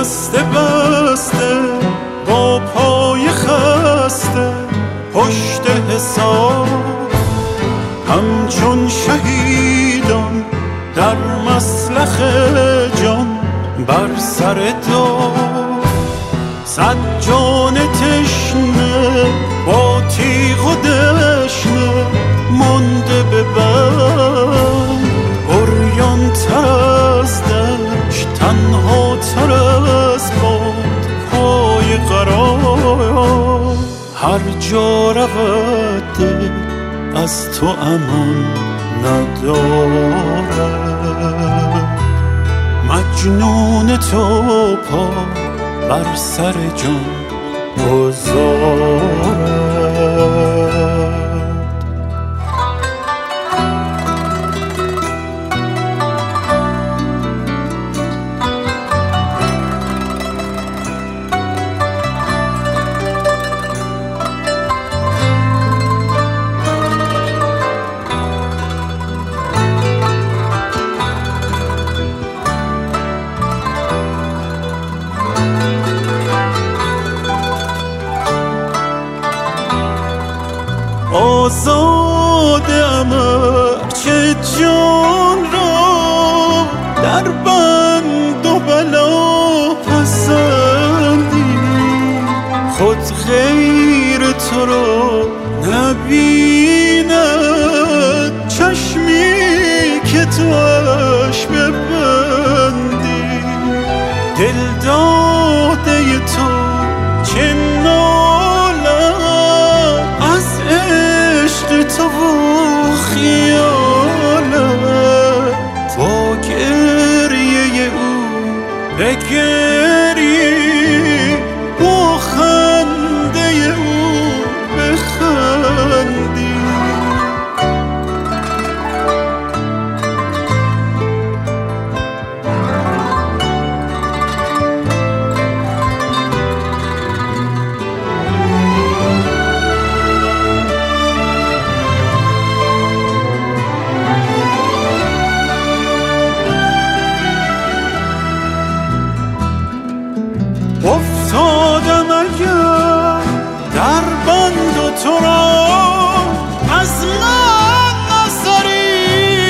بسته بسته با پای خسته پشت حساب، همچون شهیدان در مسلخ جان بر سر دار. صد جان تشنه با تیغ و دشنه مانده به بند، عریان تر از دشت تنها تر از باد پای قرار. هر جا رود دل از تو امان ندارد، مجنون تو پا بر سر جان گذارد. آزادم چه جان را در بند و بلا پسندی، خود غیر تو را نبیند چشمی که توش ببندی. دل داده تو چه تو و خیالت، با گریه او بگری، با خنده او بخندی. افتادم اگر در بند و تو را از من نظری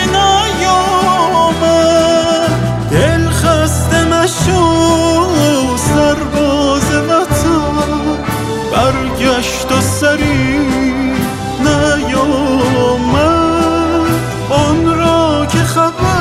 نیامد. دل خسته مشو سرباز وطن برگشت و سری نیامد. آن را که خبر